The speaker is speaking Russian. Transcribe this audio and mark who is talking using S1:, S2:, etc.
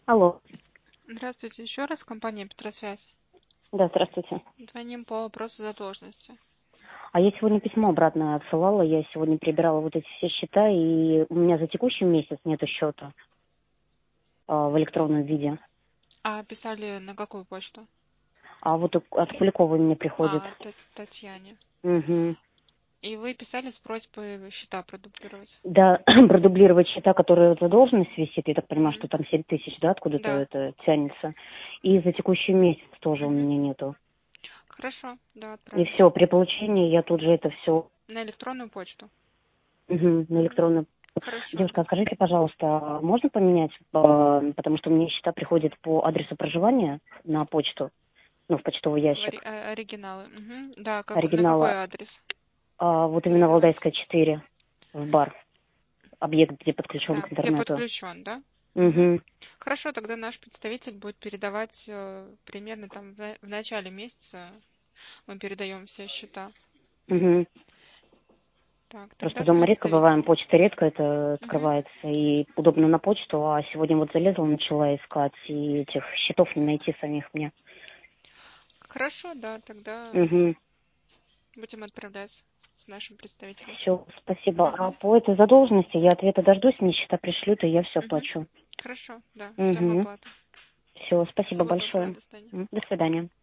S1: Алло.
S2: Здравствуйте еще раз, компания Петросвязь.
S1: Да, здравствуйте.
S2: Звоним по вопросу задолженности.
S1: А я сегодня письмо обратно отсылала, я сегодня перебирала вот эти все счета, и у меня за текущий месяц нету счета в электронном виде.
S2: А писали на какую почту?
S1: А вот от Куликовой мне приходит.
S2: Татьяне.
S1: Угу.
S2: И вы писали с просьбой счета продублировать?
S1: Да, продублировать счета, которые вот задолженность висит, я так понимаю,
S2: Мгм.
S1: что там 7 тысяч, да, откуда-то
S2: Да.
S1: это тянется. И за текущий месяц тоже у
S2: Мгм.
S1: меня нету.
S2: Хорошо, да,
S1: И
S2: отправим.
S1: все, при получении я тут же это все
S2: На электронную почту?
S1: на
S2: Мгм.
S1: электронную.
S2: Хорошо,
S1: Девушка,
S2: да.
S1: а скажите, пожалуйста, а можно поменять, потому что мне счета приходят по адресу проживания на почту, в почтовый ящик
S2: Оригиналы. Мгм. Да, на какой
S1: оригинала,
S2: адрес
S1: вот именно
S2: передавать?
S1: Валдайская 4, в бар, объект, где подключен к
S2: Так, где
S1: интернету.
S2: подключен, да? Мгм.
S1: Угу,
S2: Хорошо, тогда наш представитель будет передавать примерно там в начале месяца. Мы передаем все счета.
S1: угу.
S2: Так,
S1: Просто
S2: тогда с
S1: дома редко бываем,
S2: представителем.
S1: почта редко это
S2: Мгм.
S1: открывается, и удобно на почту, а сегодня вот залезла, начала искать, и этих счетов не найти самих мне.
S2: Хорошо, да, тогда
S1: Угу.
S2: будем отправлять с нашим представителем.
S1: Все, спасибо. А
S2: Мгм.
S1: по этой задолженности я ответа дождусь, мне счета пришлют, и я все
S2: Мгм.
S1: плачу.
S2: Хорошо, да, ждем
S1: Угу.
S2: оплату.
S1: Все, спасибо
S2: Всего доброго,
S1: большое.
S2: до свидания.
S1: До свидания.